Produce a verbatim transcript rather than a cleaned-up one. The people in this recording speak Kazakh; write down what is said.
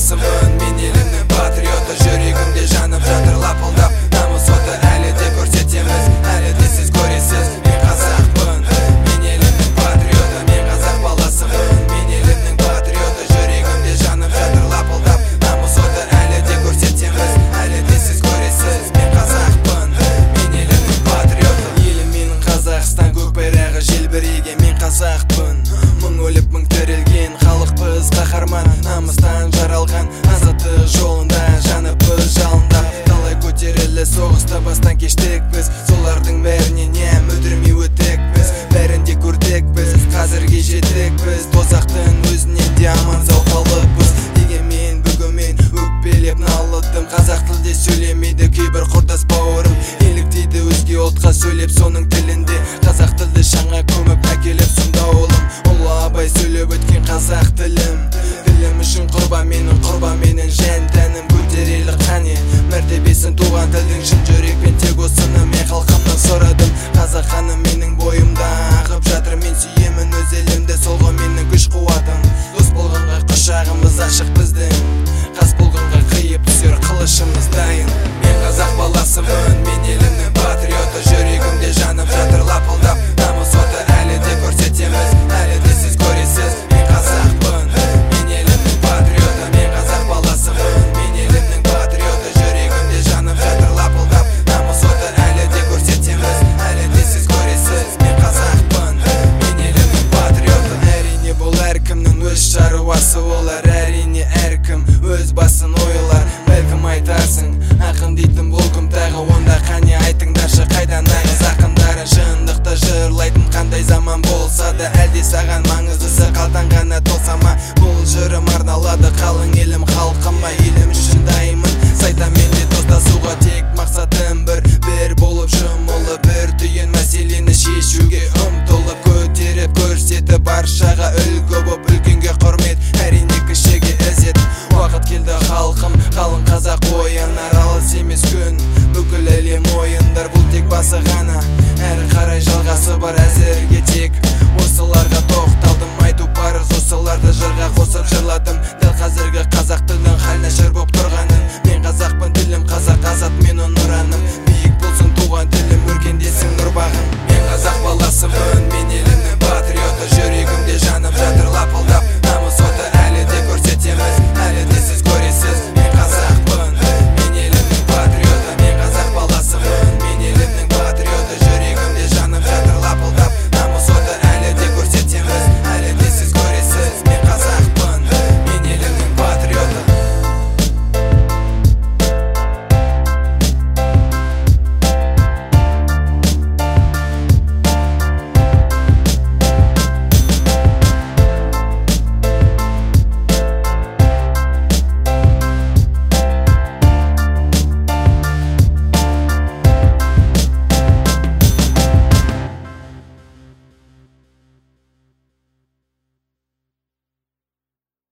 баласымын, мен елімнің патриоты. Жүрегімде жанып жатыр лапылдап намыс оты. Әлі де көрсетеміз, әлі де сіз көресіз, мен қазақпын, мен елімнің патриоты. Мен қазақ баласымын, мен елімнің патриоты. Жүрегімде жанып жатыр лапылдап намыс оты. Әлі де көрсетеміз, әлі де сіз көресіз, мен қазақпын, мен елімнің патриоты. Елім менің Қазақстан, көк байрағы желбіреген, мен қазақпын. Мың өліп мың тірілген халықпыз, қаһарман, намыстан жаралған, азаттық жолында жаныппыз жалындап. Талай көтерілі соғысты бастан кештік біз, солардың бәрінен не мүдірмей өттік біз. Бәрінде көрдік біз, қазірге жеттік біз, тозақтың өзінен де аман сау қалыппыз. Дегенмен бүгін мен өкпелеп налыдым, қазақ тілде сөйлемейді кейбір құрдас бауырым. Еліктейді өзге ұлтқа сөйлеп соның тілінде, қазақ тілді шаңға көміп әкеліп сонда олым. Ұлы Абай сөйлеп өткен қазақ тілім, тілім үшін құрбан менің, құрбан менің жан тәнім. Көтерелік қане мәртебесін туған тілдің, шын жүрекпен тек осыны мен халқымнан сұрадым. Қазақ қаным менің бойымда ағып жатыр, мен сүйемін өз елімді, сол ғой менің күш қуатым. Дос болғанға құшағымыз ашық,